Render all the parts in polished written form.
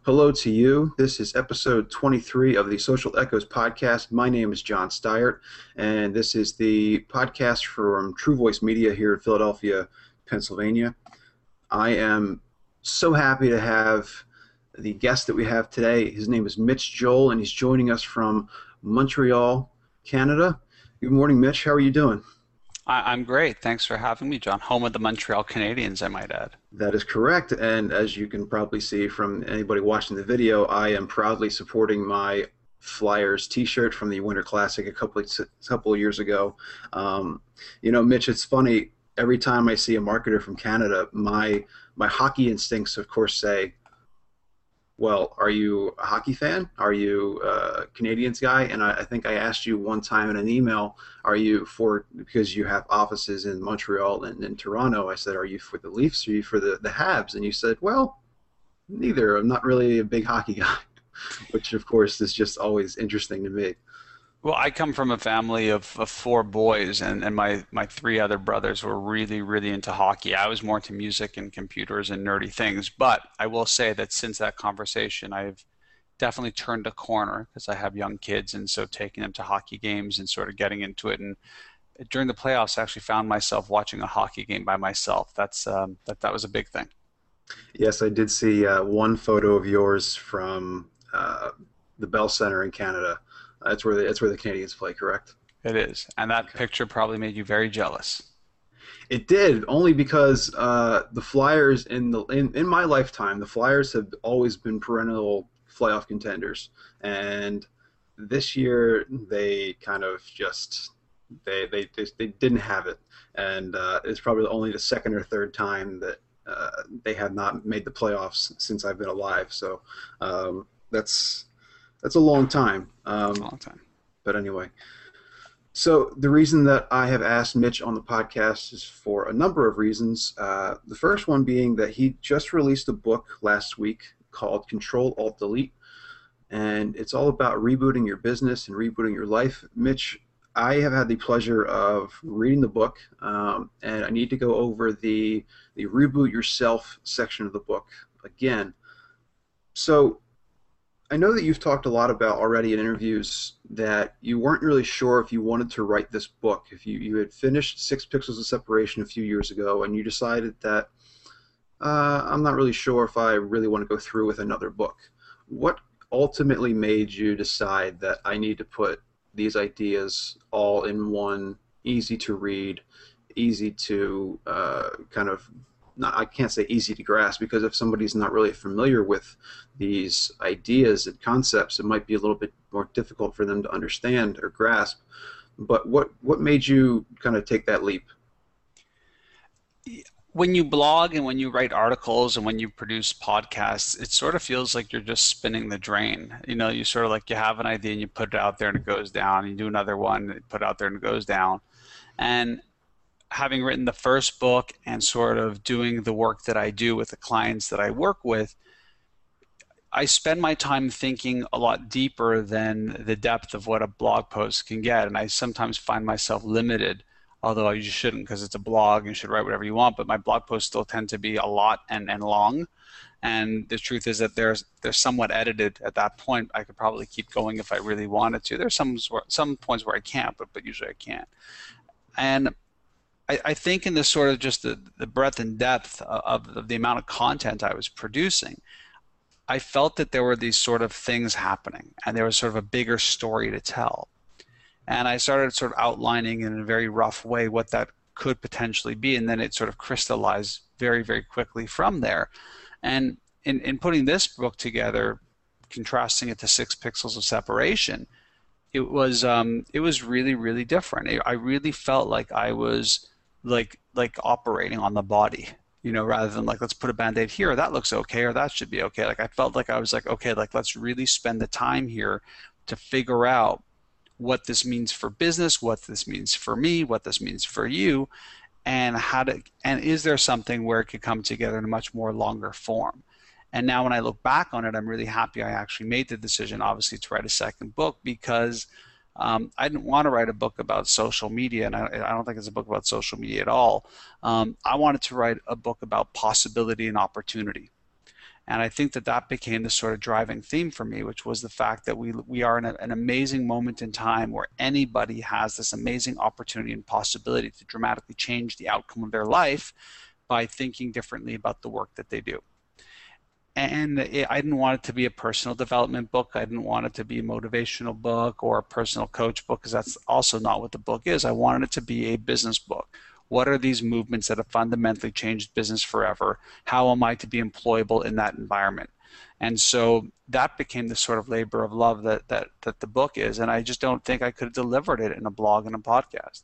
Hello to you. This is episode 23 of the Social Echoes podcast. My name is John Stiert, and this is the podcast from True Voice Media here in Philadelphia, Pennsylvania. I am so happy to have the guest that we have today. His name is Mitch Joel, and he's joining us from Montreal, Canada. Good morning, Mitch. How are you doing? I'm great. Thanks for having me, John. Home of the Montreal Canadiens, I might add. That is correct. And as you can probably see from anybody watching the video, I am proudly supporting my Flyers T-shirt from the Winter Classic a couple of years ago. Mitch, it's funny. Every time I see a marketer from Canada, my hockey instincts, of course, say, well, are you a hockey fan? Are you a Canadiens guy? And I think I asked you one time in an email, because you have offices in Montreal and in Toronto, I said, are you for the Leafs or are you for the Habs? And you said, well, neither. I'm not really a big hockey guy, which, of course, is just always interesting to me. Well, I come from a family of four boys, and my three other brothers were really, really into hockey. I was more into music and computers and nerdy things. But I will say that since that conversation, I've definitely turned a corner because I have young kids, and so taking them to hockey games and sort of getting into it. And during the playoffs, I actually found myself watching a hockey game by myself. That was a big thing. Yes, I did see one photo of yours from the Bell Center in Canada. That's where the Canadiens play, correct? It is. And that Okay. picture probably made you very jealous. It did, only because the Flyers in my lifetime, the Flyers have always been perennial playoff contenders, and this year they kind of just they didn't have it, and it's probably only the second or third time that they have not made the playoffs since I've been alive. So that's a long time. It's a long time. But anyway. So the reason that I have asked Mitch on the podcast is for a number of reasons. The first one being that he just released a book last week called Control Alt Delete, and it's all about rebooting your business and rebooting your life. Mitch, I have had the pleasure of reading the book, and I need to go over the reboot yourself section of the book again. So I know that you've talked a lot about already in interviews that you weren't really sure if you wanted to write this book. If you had finished Six Pixels of Separation a few years ago and you decided that I'm not really sure if I really want to go through with another book. What ultimately made you decide that I need to put these ideas all in one easy to read, easy to kind of not, I can't say easy to grasp, because if somebody's not really familiar with these ideas and concepts, it might be a little bit more difficult for them to understand or grasp. But what made you kind of take that leap? When you blog and when you write articles and when you produce podcasts, it sort of feels like you're just spinning the drain. You sort of like you have an idea and you put it out there and it goes down. You do another one, and put it out there and it goes down. And having written the first book and sort of doing the work that I do with the clients that I work with, I spend my time thinking a lot deeper than the depth of what a blog post can get. And I sometimes find myself limited, although you shouldn't because it's a blog and you should write whatever you want. But my blog posts still tend to be a lot and long. And the truth is that they're somewhat edited at that point. I could probably keep going if I really wanted to. There's some points where I can't, but usually I can't. And I think in this sort of just the breadth and depth of the amount of content I was producing, I felt that there were these sort of things happening and there was sort of a bigger story to tell. And I started sort of outlining in a very rough way what that could potentially be, and then it sort of crystallized very, very quickly from there. And in putting this book together, contrasting it to Six Pixels of Separation, it was really, really different. I really felt like I was like operating on the body, rather than like, let's put a band-aid here, that looks okay, or that should be okay. Like I felt like I was like, okay, like let's really spend the time here to figure out what this means for business, what this means for me, what this means for you, and is there something where it could come together in a much more longer form. And now when I look back on it, I'm really happy I actually made the decision, obviously, to write a second book, because I didn't want to write a book about social media, and I don't think it's a book about social media at all. I wanted to write a book about possibility and opportunity. And I think that that became the sort of driving theme for me, which was the fact that we are in an amazing moment in time where anybody has this amazing opportunity and possibility to dramatically change the outcome of their life by thinking differently about the work that they do. And I didn't want it to be a personal development book. I didn't want it to be a motivational book or a personal coach book, because that's also not what the book is. I wanted it to be a business book. What are these movements that have fundamentally changed business forever? How am I to be employable in that environment? And so that became the sort of labor of love that the book is. And I just don't think I could have delivered it in a blog and a podcast.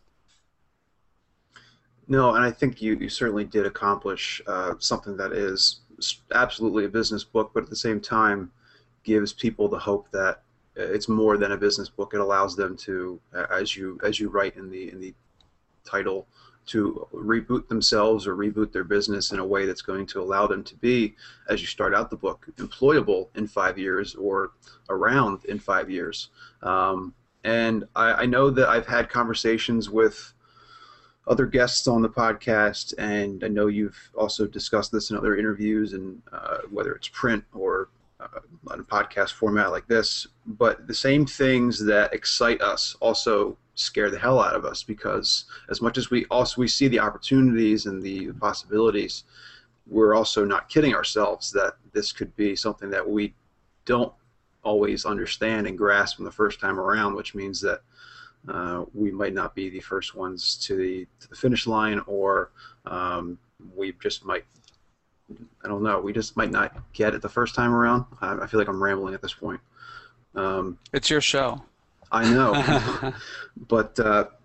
No, and I think you certainly did accomplish something that is absolutely a business book, but at the same time gives people the hope that it's more than a business book. It allows them to, as you write in the title, to reboot themselves or reboot their business in a way that's going to allow them to be, as you start out the book, employable in 5 years or around in 5 years. And I know that I've had conversations with other guests on the podcast, and I know you've also discussed this in other interviews, and whether it's print or on a podcast format like this. But the same things that excite us also scare the hell out of us, because as much as we see the opportunities and the possibilities, we're also not kidding ourselves that this could be something that we don't always understand and grasp from the first time around, which means that we might not be the first ones to the finish line, or we just might, I don't know, we just might not get it the first time around. I feel like I'm rambling at this point. It's your show. I know, but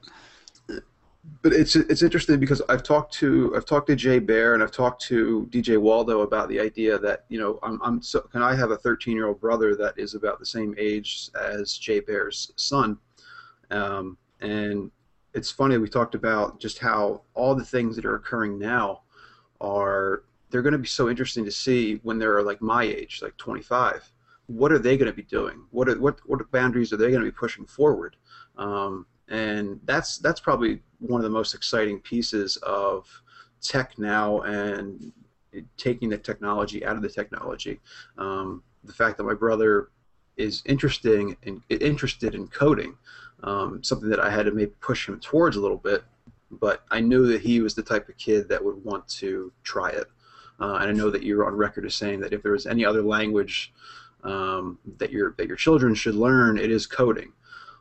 it's interesting because I've talked to Jay Baer, and I've talked to DJ Waldo about the idea that, and I have a 13-year-old brother that is about the same age as Jay Baer's son. And it's funny, we talked about just how all the things that are occurring now they're going to be so interesting to see when they're like my age, like 25. What are they going to be doing? What boundaries are they going to be pushing forward? And that's probably one of the most exciting pieces of tech now, and taking the technology out of the technology. The fact that my brother is interested in coding. Something that I had to maybe push him towards a little bit, but I knew that he was the type of kid that would want to try it. And I know that you're on record as saying that if there was any other language that your children should learn, it is coding.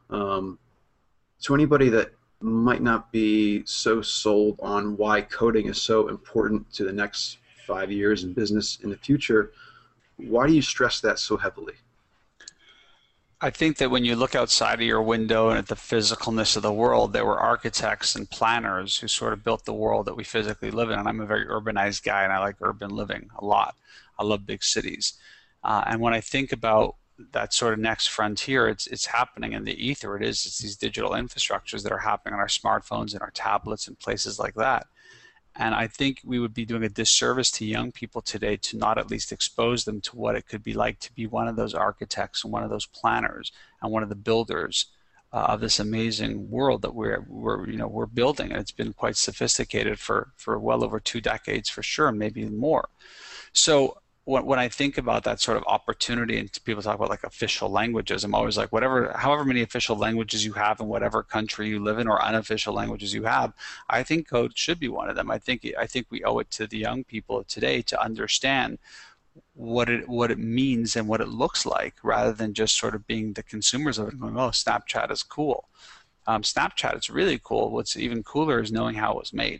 So anybody that might not be so sold on why coding is so important to the next 5 years in business in the future, why do you stress that so heavily? I think that when you look outside of your window and at the physicalness of the world, there were architects and planners who sort of built the world that we physically live in. And I'm a very urbanized guy, and I like urban living a lot. I love big cities. And when I think about that sort of next frontier, it's happening in the ether. It's these digital infrastructures that are happening on our smartphones and our tablets and places like that. And I think we would be doing a disservice to young people today to not at least expose them to what it could be like to be one of those architects and one of those planners and one of the builders of this amazing world that we're building. And it's been quite sophisticated for well over 2 decades for sure, maybe more. So when I think about that sort of opportunity, and people talk about like official languages, I'm always like, however many official languages you have in whatever country you live in, or unofficial languages you have, I think code should be one of them. I think we owe it to the young people of today to understand what it means and what it looks like, rather than just sort of being the consumers of it and going, oh, Snapchat is cool. Snapchat is really cool. What's even cooler is knowing how it was made.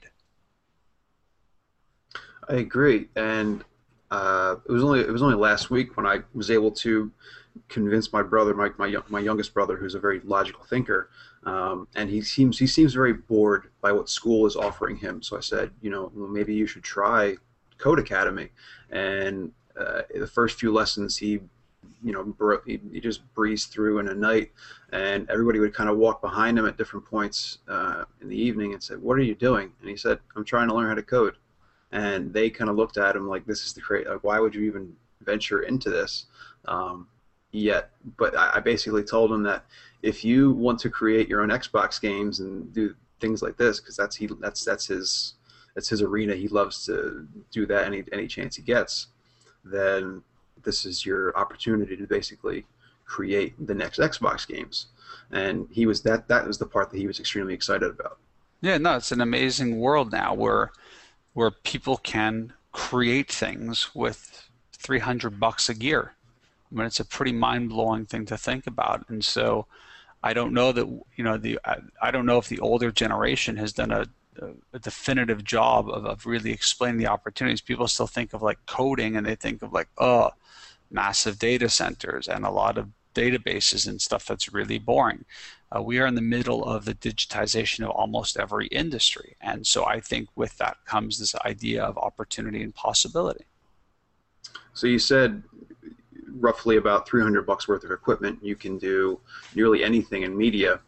I agree, and it was only last week when I was able to convince my brother, my youngest brother, who's a very logical thinker, and he seems very bored by what school is offering him. So I said, well, maybe you should try Code Academy. And the first few lessons he just breezed through in a night, and everybody would kind of walk behind him at different points in the evening and said, "What are you doing?" And he said, "I'm trying to learn how to code." And they kind of looked at him like, this is like, why would you even venture into this yet? But I basically told him that if you want to create your own Xbox games and do things like this, because that's his arena, he loves to do that any chance he gets. then this is your opportunity to basically create the next Xbox games. And that was the part that he was extremely excited about. Yeah, no, it's an amazing world now where people can create things with $300 a year. I mean, it's a pretty mind-blowing thing to think about. And so I don't know that, I don't know if the older generation has done a definitive job of really explaining the opportunities. People still think of like coding and they think of like, oh, massive data centers and a lot of databases and stuff that's really boring. We are in the middle of the digitization of almost every industry. And so I think with that comes this idea of opportunity and possibility. So you said roughly about $300 worth of equipment. You can do nearly anything in media.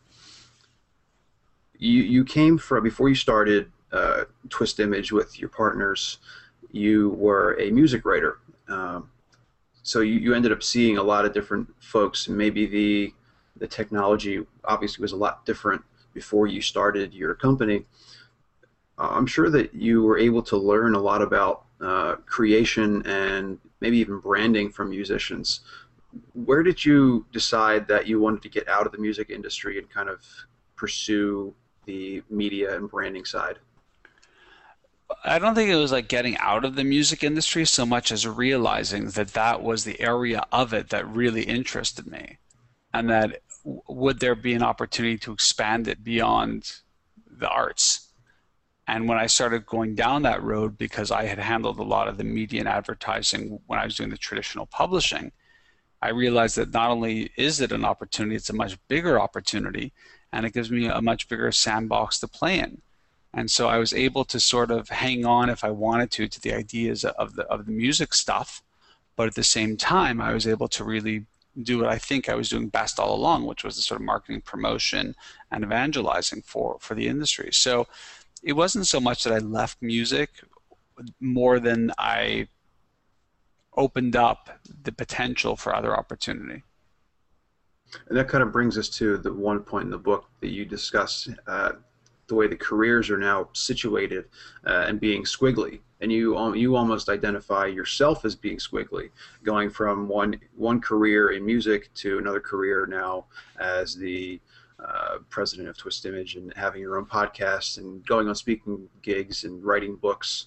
You came from, before you started Twist Image with your partners, you were a music writer. So you ended up seeing a lot of different folks, and maybe the technology obviously was a lot different before you started your company. I'm sure that you were able to learn a lot about creation and maybe even branding from musicians. Where did you decide that you wanted to get out of the music industry and kind of pursue the media and branding side? I don't think it was like getting out of the music industry so much as realizing that that was the area of it that really interested me, and that would there be an opportunity to expand it beyond the arts. And when I started going down that road, because I had handled a lot of the media and advertising when I was doing the traditional publishing, I realized that not only is it an opportunity, it's a much bigger opportunity, and it gives me a much bigger sandbox to play in. And so I was able to sort of hang on if I wanted to the ideas of the music stuff, but at the same time I was able to really do what I think I was doing best all along, which was the sort of marketing, promotion, and evangelizing for the industry. So it wasn't so much that I left music more than I opened up the potential for other opportunity. And that kind of brings us to the one point in the book that you discuss the way the careers are now situated and being squiggly. And you almost identify yourself as being squiggly, going from one career in music to another career now as the president of Twist Image and having your own podcast and going on speaking gigs and writing books.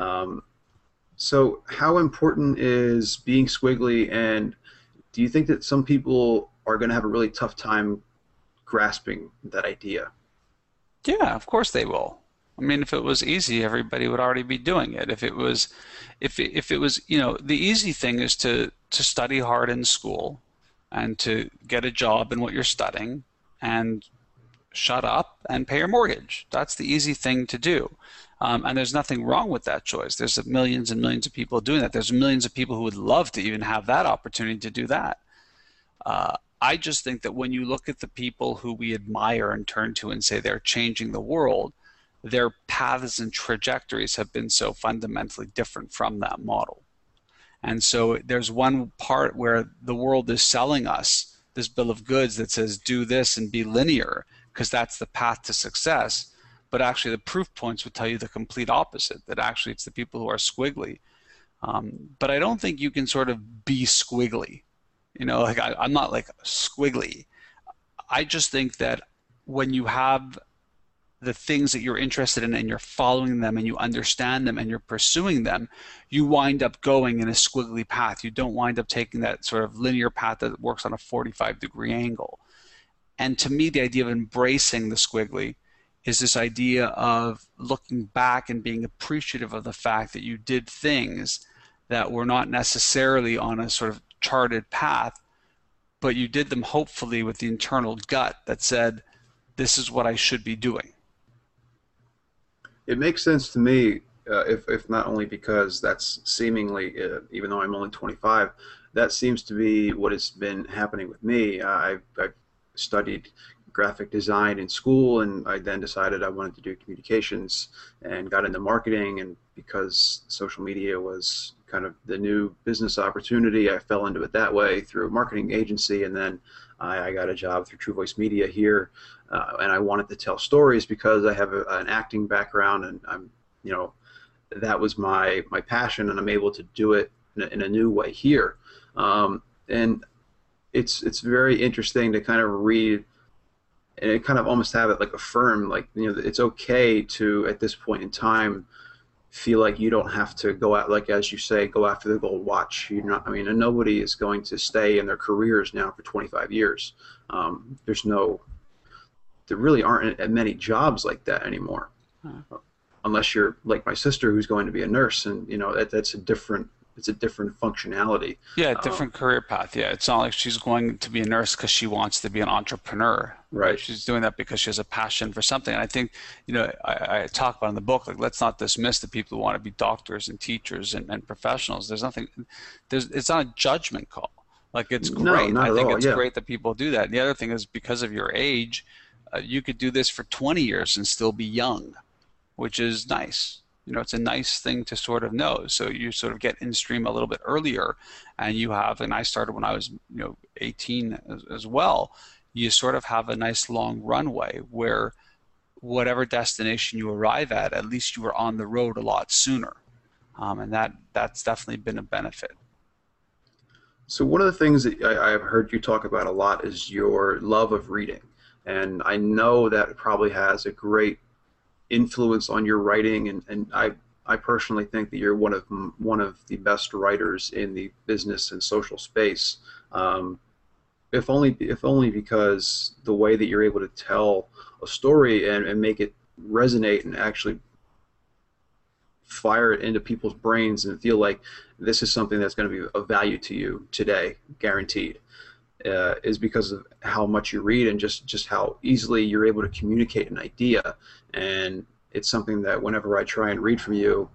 So how important is being squiggly, and do you think that some people are going to have a really tough time grasping that idea? Yeah, of course they will. I mean, if it was easy, everybody would already be doing it. If it was, the easy thing is to study hard in school and to get a job in what you're studying and shut up and pay your mortgage. That's the easy thing to do. And there's nothing wrong with that choice. There's millions and millions of people doing that. There's millions of people who would love to even have that opportunity to do that. I just think that when you look at the people who we admire and turn to and say they're changing the world, their paths and trajectories have been so fundamentally different from that model. And so there's one part where the world is selling us this bill of goods that says do this and be linear because that's the path to success. But actually the proof points would tell you the complete opposite, that actually it's the people who are squiggly. But I don't think you can sort of be squiggly. Like I'm not like squiggly. I just think that when you have the things that you're interested in and you're following them and you understand them and you're pursuing them, you wind up going in a squiggly path. You don't wind up taking that sort of linear path that works on a 45-degree angle. And to me, the idea of embracing the squiggly is this idea of looking back and being appreciative of the fact that you did things that were not necessarily on a sort of charted path, but you did them hopefully with the internal gut that said, this is what I should be doing. It makes sense to me, if not only because that's seemingly, even though I'm only 25, that seems to be what has been happening with me. I've studied graphic design in school, and I then decided I wanted to do communications and got into marketing, and because social media was kind of the new business opportunity, I fell into it that way through a marketing agency, and then I got a job through True Voice Media here, and I wanted to tell stories because I have an acting background, and that was my passion, and I'm able to do it in a new way here. And it's very interesting to kind of read and it kind of almost have it like affirm, like, it's okay to, at this point in time, feel like you don't have to go out, like, as you say, go after the gold watch. You're not, I mean, and nobody is going to stay in their careers now for 25 years. There's no, there really aren't many jobs like that anymore, unless you're like my sister, who's going to be a nurse, and that's a different, it's a different functionality. Yeah, different career path. Yeah, it's not like she's going to be a nurse because she wants to be an entrepreneur. Right. She's doing that because she has a passion for something. And I think, I talk about in the book, like, let's not dismiss the people who want to be doctors and teachers and professionals. There's nothing, it's not a judgment call. Like, it's great. No, not I at think all. it's Yeah. great that people do that. And the other thing is, because of your age, you could do this for 20 years and still be young, which is nice. It's a nice thing to sort of know. So you sort of get in stream a little bit earlier, and and I started when I was 18 as well. You sort of have a nice long runway where whatever destination you arrive at least you are on the road a lot sooner, and that's definitely been a benefit. So one of the things that I've heard you talk about a lot is your love of reading, and I know that probably has a great influence on your writing, and I personally think that you're one of the best writers in the business and social space. If only because the way that you're able to tell a story and make it resonate and actually fire it into people's brains and feel like this is something that's going to be of value to you today, guaranteed, is because of how much you read and just how easily you're able to communicate an idea. And it's something that whenever I try and read from you,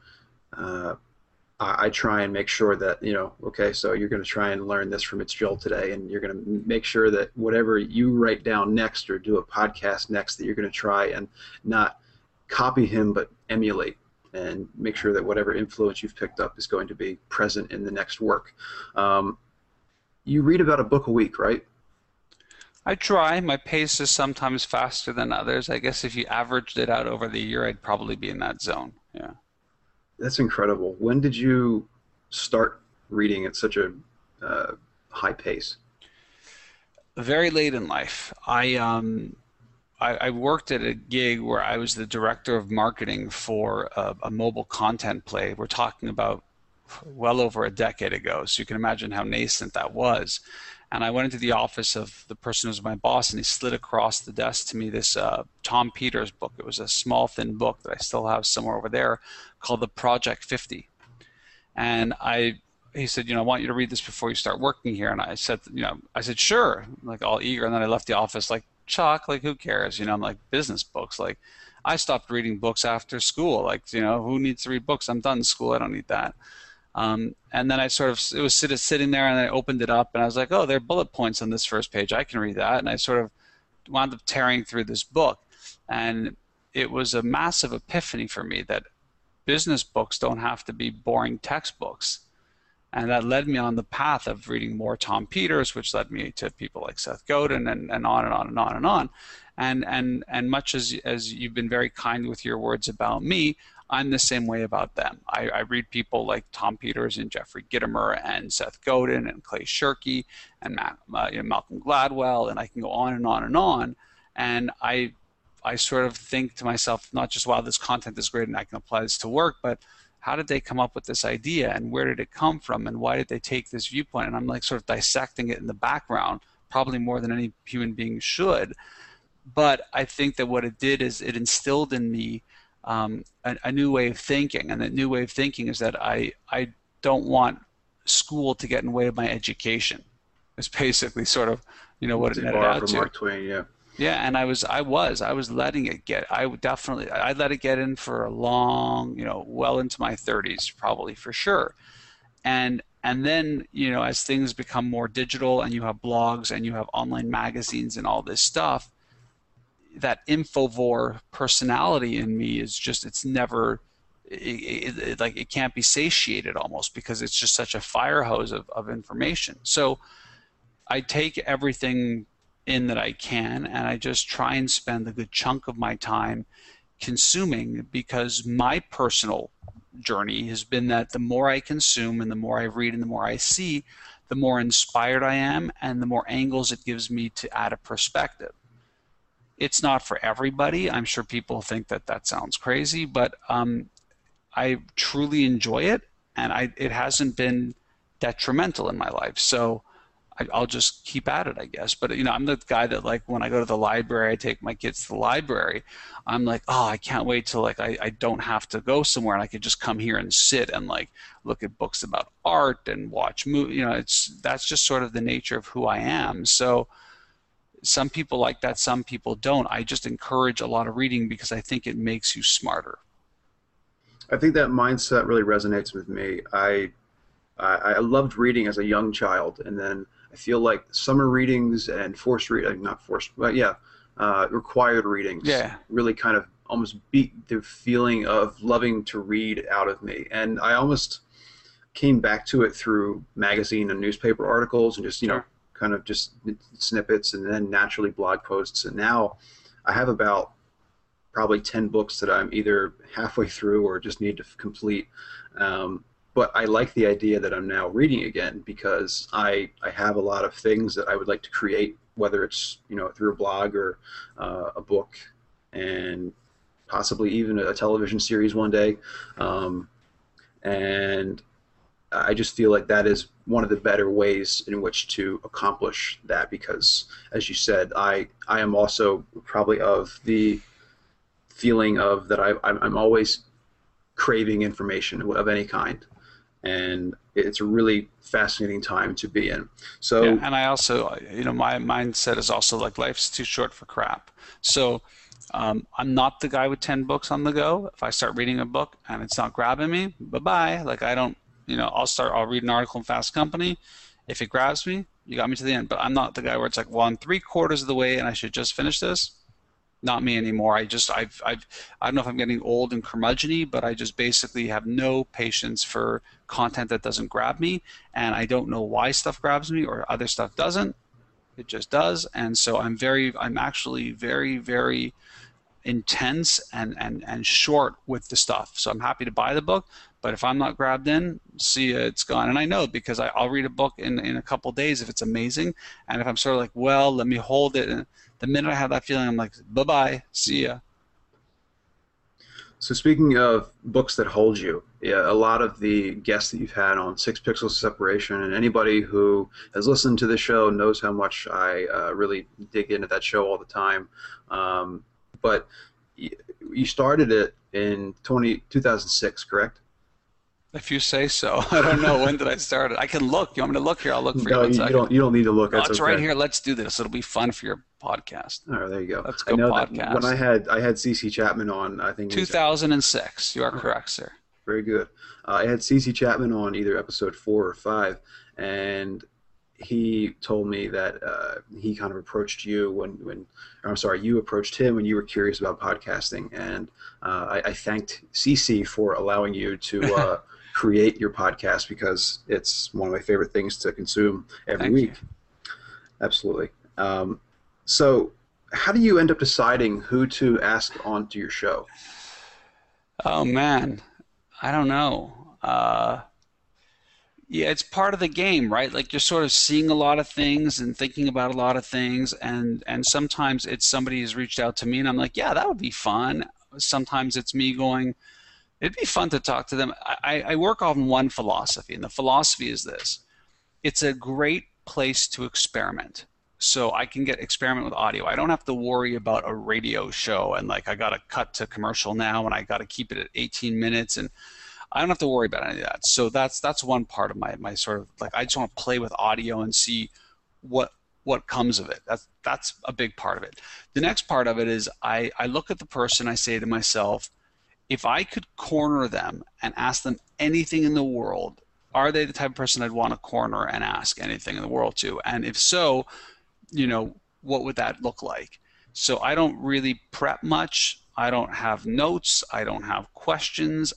I try and make sure that, okay, so you're going to try and learn this from Fitzgerald today, and you're going to make sure that whatever you write down next or do a podcast next, that you're going to try and not copy him but emulate, and make sure that whatever influence you've picked up is going to be present in the next work. You read about a book a week, right? I try. My pace is sometimes faster than others. I guess if you averaged it out over the year, I'd probably be in that zone. Yeah. That's incredible. When did you start reading at such a high pace? Very late in life. I worked at a gig where I was the director of marketing for a mobile content play. We're talking about well over a decade ago, so you can imagine how nascent that was. And I went into the office of the person who was my boss, and he slid across the desk to me this Tom Peters book. It was a small, thin book that I still have somewhere over there, called The Project 50. And he said, I want you to read this before you start working here. And I said, sure, like, all eager. And then I left the office like, Chuck, like, who cares? I'm like, business books. Like, I stopped reading books after school. Like, who needs to read books? I'm done with school. I don't need that. And then it was sitting there, and I opened it up, and I was like, oh, there are bullet points on this first page. I can read that. And I sort of wound up tearing through this book. And it was a massive epiphany for me that business books don't have to be boring textbooks. And that led me on the path of reading more Tom Peters, which led me to people like Seth Godin, and on and on and on and on. And much as you've been very kind with your words about me, I'm the same way about them. I read people like Tom Peters and Jeffrey Gitomer and Seth Godin and Clay Shirky and Malcolm Gladwell, and I can go on and on and on. And I sort of think to myself, not just, wow, this content is great and I can apply this to work, but how did they come up with this idea, and where did it come from, and why did they take this viewpoint? And I'm like sort of dissecting it in the background, probably more than any human being should. But I think that what it did is it instilled in me a new way of thinking, and that new way of thinking is that I don't want school to get in the way of my education. It's basically sort of what it netted out from to. Mark Twain, yeah. Yeah, and I was letting it get. I let it get in for a long, well into my 30s, probably, for sure. And then, as things become more digital, and you have blogs and you have online magazines and all this stuff, that Infovore personality in me is just, it's never, it can't be satiated almost, because it's just such a fire hose of information. So I take everything in that I can, and I just try and spend a good chunk of my time consuming, because my personal journey has been that the more I consume and the more I read and the more I see, the more inspired I am and the more angles it gives me to add a perspective. It's not for everybody. I'm sure people think that that sounds crazy, but I truly enjoy it, and it hasn't been detrimental in my life. So I'll just keep at it, I guess. But I'm the guy that, like, when I go to the library, I take my kids to the library. I'm like, oh, I can't wait till, like, I don't have to go somewhere and I could just come here and sit and, like, look at books about art and watch movies. That's just sort of the nature of who I am. So some people like that, some people don't. I just encourage a lot of reading because I think it makes you smarter. I think that mindset really resonates with me. I loved reading as a young child, and then I feel like summer readings and forced reading, not forced, but yeah, required readings Yeah. really kind of almost beat the feeling of loving to read out of me. And I almost came back to it through magazine and newspaper articles and just, Sure. kind of just snippets and then naturally blog posts. And now I have about probably 10 books that I'm either halfway through or just need to complete. But I like the idea that I'm now reading again because I have a lot of things that I would like to create, whether it's through a blog or a book, and possibly even a television series one day. And I just feel like that is one of the better ways in which to accomplish that because, as you said, I am also probably of the feeling of that I'm always craving information of any kind, and it's a really fascinating time to be in. Yeah, So, and I also, my mindset is also like life's too short for crap. So I'm not the guy with 10 books on the go. If I start reading a book and it's not grabbing me, bye-bye. Like I don't, I'll read an article in Fast Company. If it grabs me, you got me to the end. But I'm not the guy where it's like, well, I'm three-quarters of the way and I should just finish this. Not me anymore. I don't know if I'm getting old and curmudgeony, but I just basically have no patience for content that doesn't grab me, and I don't know why stuff grabs me or other stuff doesn't. It just does, and so I'm actually very, very intense and short with the stuff. So I'm happy to buy the book, but if I'm not grabbed in, see ya, it's gone. And I know because I'll read a book in a couple days if it's amazing, and if I'm sort of like, well, let me hold it. And the minute I have that feeling, I'm like, bye-bye, see ya. so speaking of books that hold you, yeah, a lot of the guests that you've had on Six Pixels of Separation, and anybody who has listened to the show knows how much I really dig into that show all the time. But you started it in 2006, correct? If you say so. I don't know. When did I start it? I can look. You want me to look here? I'll look for you No, one you second. don't need to look. No, That's it's right okay. here. Let's do this. It'll be fun for your podcast. All right, there you go. Let's I go know that when podcast. I had CC Chapman on, I think it was 2006. You are correct, sir. very good. I had CC Chapman on either episode 4 or 5, and he told me that he kind of approached you or I'm sorry, you approached him when you were curious about podcasting, and I thanked CC for allowing you to create your podcast because it's one of my favorite things to consume every Thank week. you. Absolutely. So, how do you end up deciding who to ask onto your show? Oh man, I don't know. Yeah, it's part of the game, right? Like you're sort of seeing a lot of things and thinking about a lot of things, and sometimes it's somebody who's reached out to me, and I'm like, yeah, that would be fun. Sometimes it's me going, it'd be fun to talk to them. I work on one philosophy, and the philosophy is this: it's a great place to experiment. So I can experiment with audio. I don't have to worry about a radio show and like I got to cut to commercial now and I got to keep it at 18 minutes and I don't have to worry about any of that. So that's one part of my sort of like I just want to play with audio and see what comes of it. That's a big part of it. The next part of it is I look at the person, I say to myself, if I could corner them and ask them anything in the world, are they the type of person I'd want to corner and ask anything in the world to? And if so, what would that look like? So I don't really prep much. I don't have notes. I don't have questions.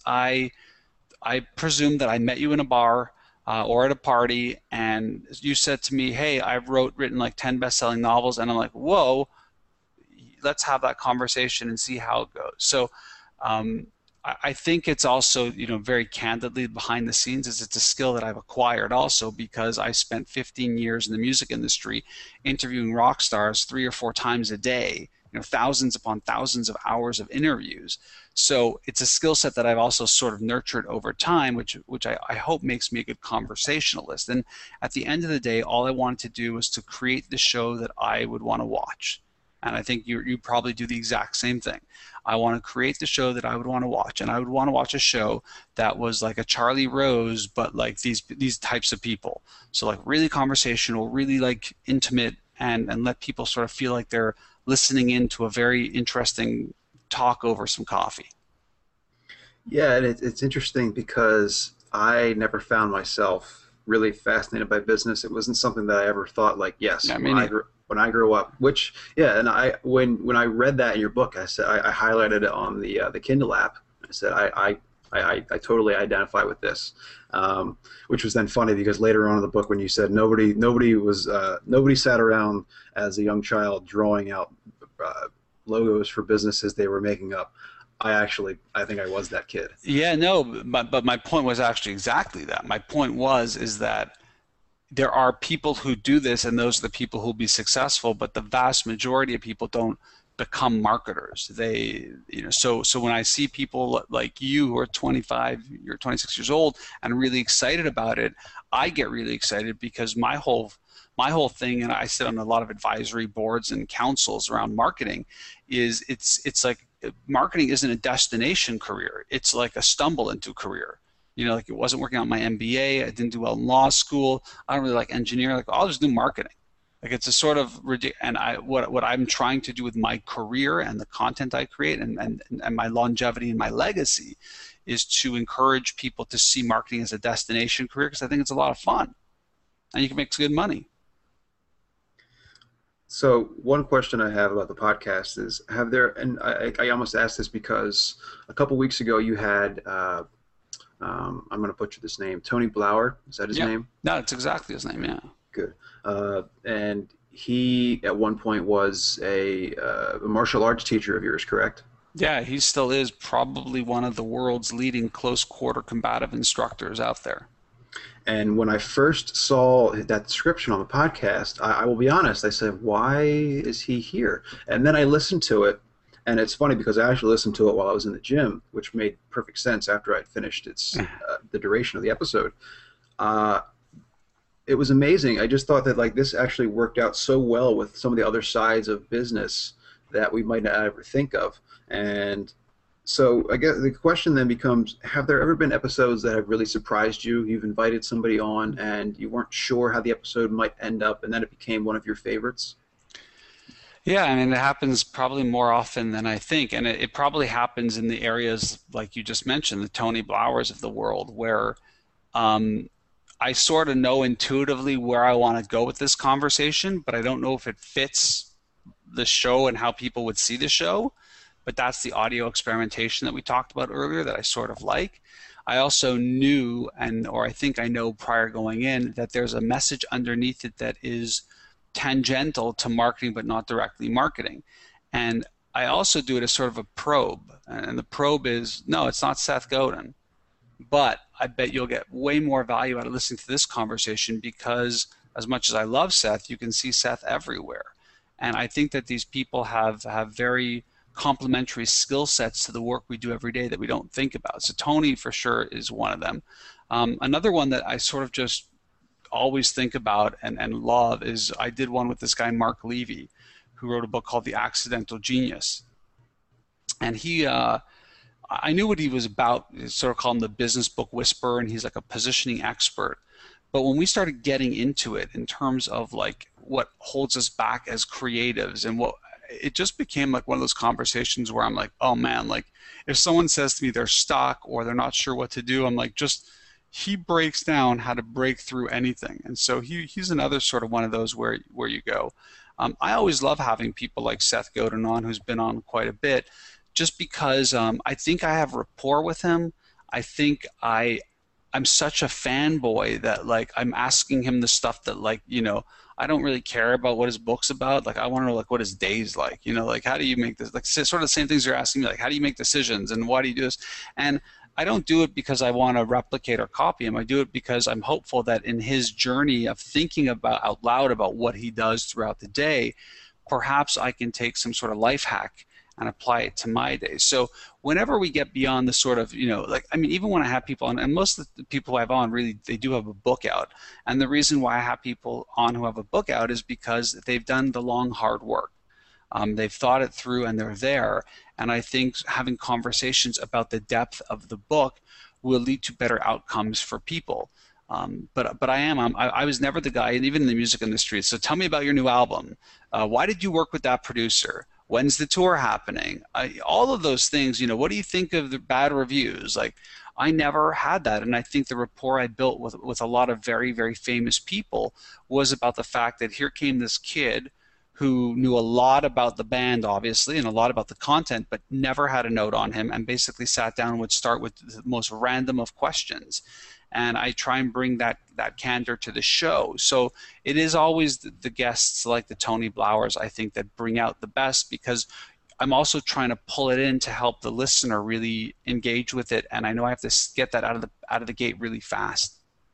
I presume that I met you in a bar or at a party, and you said to me, "Hey, I've written like 10 best-selling novels," and I'm like, "Whoa, let's have that conversation and see how it goes." So um, I think it's also, very candidly behind the scenes is it's a skill that I've acquired also because I spent 15 years in the music industry interviewing rock stars 3 or 4 times a day, thousands upon thousands of hours of interviews. So it's a skill set that I've also sort of nurtured over time, which I hope makes me a good conversationalist. And at the end of the day, all I wanted to do was to create the show that I would want to watch. And I think you probably do the exact same thing. I want to create the show that I would want to watch, and I would want to watch a show that was like a Charlie Rose, but like these types of people. So like really conversational, really like intimate, and let people sort of feel like they're listening in to a very interesting talk over some coffee. Yeah, and it's interesting because I never found myself really fascinated by business. It wasn't something that I ever thought like, yes, Yeah, I mean, when I grew up. Which, yeah, and when I read that in your book, I said I highlighted it on the Kindle app. I said I totally identify with this, which was then funny because later on in the book when you said nobody sat around as a young child drawing out logos for businesses they were making up. I think I was that kid. yeah, no, but my point was actually exactly that. My point is that there are people who do this, and those are the people who will be successful. But the vast majority of people don't become marketers. So when I see people like you who are 25, you're 26 years old, and really excited about it, I get really excited because my whole thing, and I sit on a lot of advisory boards and councils around marketing, is it's like marketing isn't a destination career. It's like a stumble into career. Like it wasn't working on my MBA. I didn't do well in law school. I don't really like engineering. Like I'll just do marketing. Like it's a sort of and what I'm trying to do with my career and the content I create and my longevity and my legacy is to encourage people to see marketing as a destination career because I think it's a lot of fun and you can make good money. So one question I have about the podcast is, have there, and I almost asked this because a couple weeks ago you had, I'm going to butcher this name, Tony Blauer, is that his Yeah, name? no, it's exactly his name. Yeah. Good. And he at one point was a martial arts teacher of yours, correct? Yeah, he still is probably one of the world's leading close quarter combative instructors out there. And when I first saw that description on the podcast, I will be honest, I said, why is he here? And then I listened to it, and it's funny because I actually listened to it while I was in the gym, which made perfect sense after I'd finished the duration of the episode. Uh, it was amazing. I just thought that like this actually worked out so well with some of the other sides of business that we might not ever think of. And so I guess the question then becomes, have there ever been episodes that have really surprised you? You've invited somebody on and you weren't sure how the episode might end up, and then it became one of your favorites? Yeah, I mean, it happens probably more often than I think, and it probably happens in the areas like you just mentioned, the Tony Blowers of the world, where um, I sort of know intuitively where I want to go with this conversation, but I don't know if it fits the show and how people would see the show. But that's the audio experimentation that we talked about earlier that I sort of like. I also knew, or I think I know prior going in, that there's a message underneath it that is tangential to marketing but not directly marketing. And I also do it as sort of a probe. And the probe is, no, it's not Seth Godin. But I bet you'll get way more value out of listening to this conversation because as much as I love Seth, you can see Seth everywhere. And I think that these people have very complementary skill sets to the work we do every day that we don't think about. So Tony for sure is one of them. Another one that I sort of just always think about and love is I did one with this guy Mark Levy, who wrote a book called The Accidental Genius. And I knew what he was about. Sort of call him the business book whisperer, and he's like a positioning expert. But when we started getting into it in terms of like what holds us back as creatives and what it just became like one of those conversations where I'm like, oh man, like if someone says to me they're stuck or they're not sure what to do, I'm like, just he breaks down how to break through anything. And so he's another sort of one of those where you go. I always love having people like Seth Godin on, who's been on quite a bit, just because I think I have rapport with him. I think I'm such a fanboy that like I'm asking him the stuff that like I don't really care about what his book's about. Like, I want to know like what his day's like. Like how do you make this? Like sort of the same things you're asking me. Like how do you make decisions and why do you do this? And I don't do it because I want to replicate or copy him. I do it because I'm hopeful that in his journey of thinking about out loud about what he does throughout the day, perhaps I can take some sort of life hack and apply it to my day. So whenever we get beyond the sort of, like, I mean, even when I have people on, and most of the people who I have on really, they do have a book out. And the reason why I have people on who have a book out is because they've done the long, hard work. They've thought it through and they're there. And I think having conversations about the depth of the book will lead to better outcomes for people. But I was never the guy, and even in the music industry. So tell me about your new album. Why did you work with that producer? When's the tour happening? All of those things. What do you think of the bad reviews? Like, I never had that, and I think the rapport I built with a lot of very, very famous people was about the fact that here came this kid who knew a lot about the band, obviously, and a lot about the content, but never had a note on him, and basically sat down and would start with the most random of questions. And I try and bring that candor to the show. So it is always the guests like the Tony Blauers, I think, that bring out the best, because I'm also trying to pull it in to help the listener really engage with it, and I know I have to get that out of the gate really fast.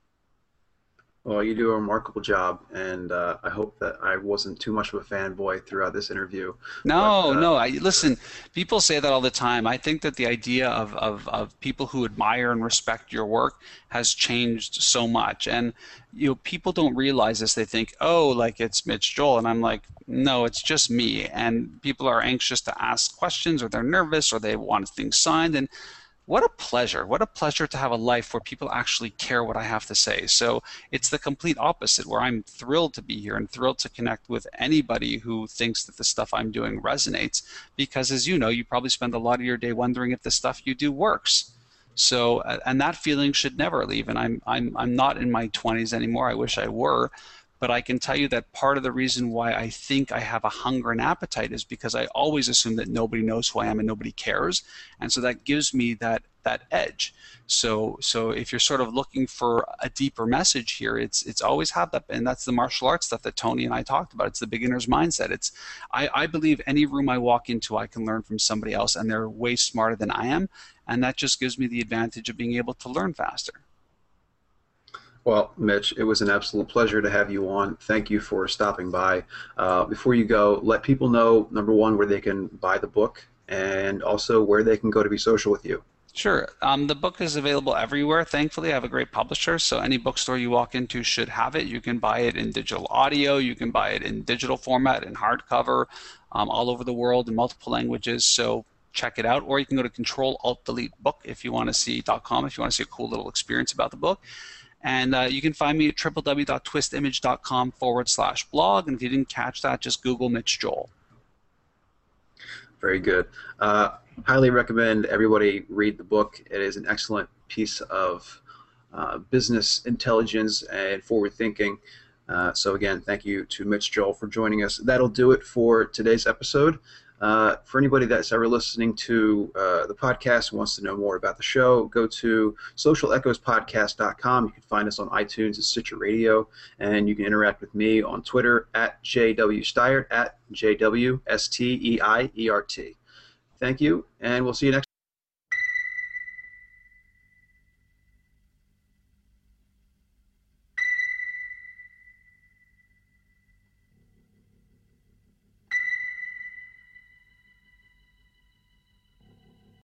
Well, you do a remarkable job, and I hope that I wasn't too much of a fanboy throughout this interview. But No, no. Listen, people say that all the time. I think that the idea of people who admire and respect your work has changed so much. And people don't realize this. They think, oh, like it's Mitch Joel. And I'm like, no, it's just me. And people are anxious to ask questions, or they're nervous, or they want things signed. And what a pleasure. What a pleasure to have a life where people actually care what I have to say. So it's the complete opposite, where I'm thrilled to be here and thrilled to connect with anybody who thinks that the stuff I'm doing resonates. Because as you know, you probably spend a lot of your day wondering if the stuff you do works. So, and that feeling should never leave. And I'm not in my 20s anymore. I wish I were. But I can tell you that part of the reason why I think I have a hunger and appetite is because I always assume that nobody knows who I am and nobody cares. And so that gives me that edge. So if you're sort of looking for a deeper message here, it's always have that, and that's the martial arts stuff that Tony and I talked about. It's the beginner's mindset. I believe any room I walk into, I can learn from somebody else, and they're way smarter than I am, and that just gives me the advantage of being able to learn faster. Well, Mitch, it was an absolute pleasure to have you on. Thank you for stopping by. Before you go, let people know, number one, where they can buy the book, and also where they can go to be social with you. Sure. The book is available everywhere. Thankfully, I have a great publisher, so any bookstore you walk into should have it. You can buy it in digital audio, you can buy it in digital format, in hardcover, all over the world in multiple languages. So check it out. Or you can go to Control-Alt-Delete-Book if you want to see .com if you want to see a cool little experience about the book. And you can find me at www.twistimage.com/blog. And if you didn't catch that, just Google Mitch Joel. Very good. Highly recommend everybody read the book. It is an excellent piece of business intelligence and forward thinking. So again, thank you to Mitch Joel for joining us. That'll do it for today's episode. For anybody that's ever listening to the podcast and wants to know more about the show, go to socialechospodcast.com. You can find us on iTunes and Stitcher Radio, and you can interact with me on Twitter at JW Steiert, at JWSTEIERT. Thank you, and we'll see you next